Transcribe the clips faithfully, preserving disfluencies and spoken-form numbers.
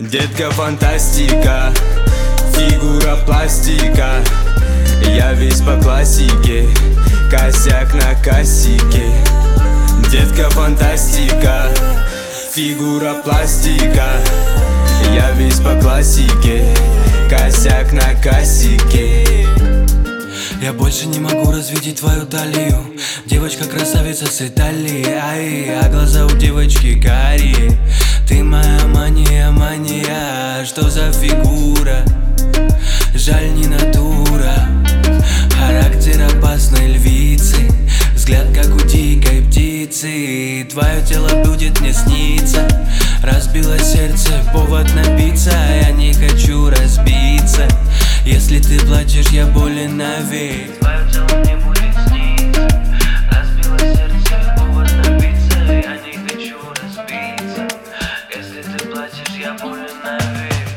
Детка фантастика, фигура пластика. Я весь по классике, косяк на кассике. Детка фантастика, фигура пластика. Я весь по классике, косяк на кассике. Я больше не могу развидеть твою талию. Девочка красавица с Италии, ай, а глаза у девочки карие. Ты моя мания, мания, что за фигура? Жаль, не натура. Характер опасной львицы, взгляд как у дикой птицы. Твое тело будет мне сниться. Разбило сердце, повод напиться. Я не хочу разбиться. Если ты плачешь, я болен навек. Твое тело мне будет сниться. Разбило сердце, повод напиться. Я не хочу разбиться. Если ты плачешь, я болен навек.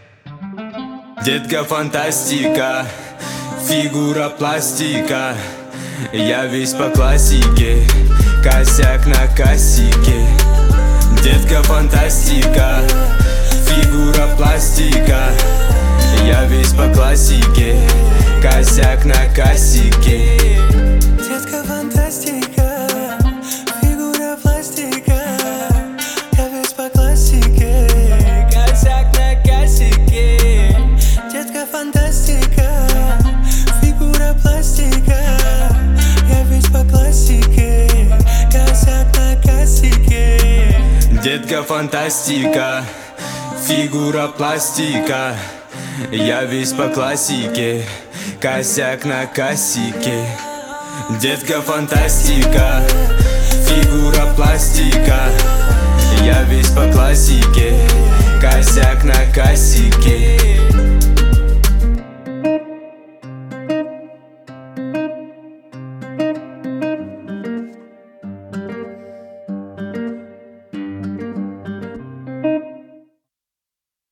Детка фантастика, фигура пластика. Я весь по классике, косяк на кассике. Детка фантастика, фигура пластика. Я весь по классике, косяк на кассике. Детка фантастика, фигура пластика. Я весь по классике, косяк на кассике. Детка фантастика, фигура пластика. Я весь по классике, косяк на кассике. Детка фантастика, фигура пластика. Я весь по классике, косяк на кассике. Детка фантастика, фигура пластика. Я весь по классике, косяк на кассике.